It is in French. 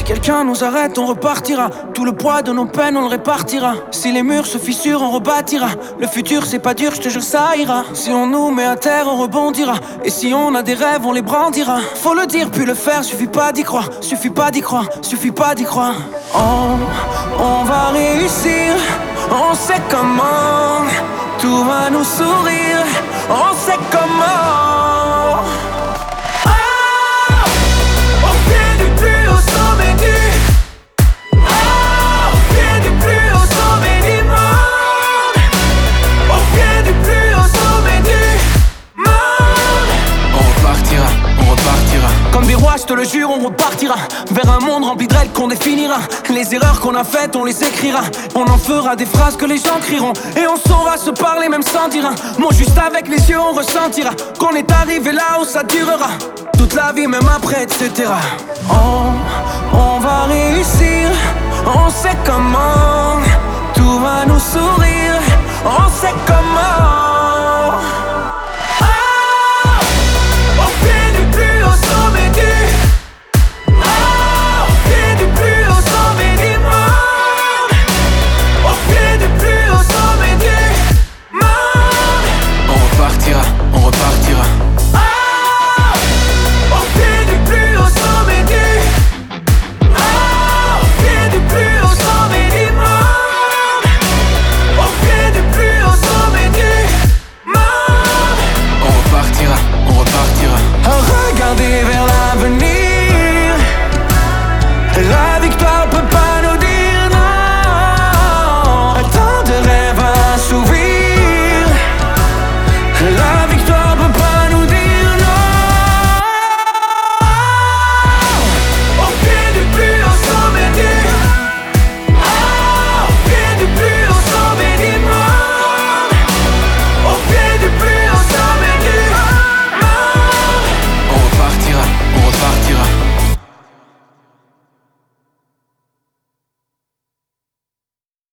Si quelqu'un nous arrête, on repartira. Tout le poids de nos peines, on le répartira. Si les murs se fissurent, on rebâtira. Le futur c'est pas dur, je te jure ça ira. Si on nous met à terre, on rebondira. Et si on a des rêves, on les brandira. Faut le dire puis le faire, suffit pas d'y croire. Suffit pas d'y croire, suffit pas d'y croire. On va réussir, on sait comment. Tout va nous sourire, on sait comment. On vient du plus haut sommet du. On vient du plus haut sommet du monde. On vient du plus haut sommet du monde. On repartira, on repartira. Comme des rois, je te le jure, on repartira vers un monde rempli de règles qu'on définira. Les erreurs qu'on a faites, on les écrira. On en fera des phrases que les gens crieront. Et on saura se parler même sans dire un mot. Juste avec les yeux, on ressentira qu'on est arrivé là où ça durera toute la vie, même après, etc. On va réussir, on sait comment. Tout va nous sourire, on sait comment.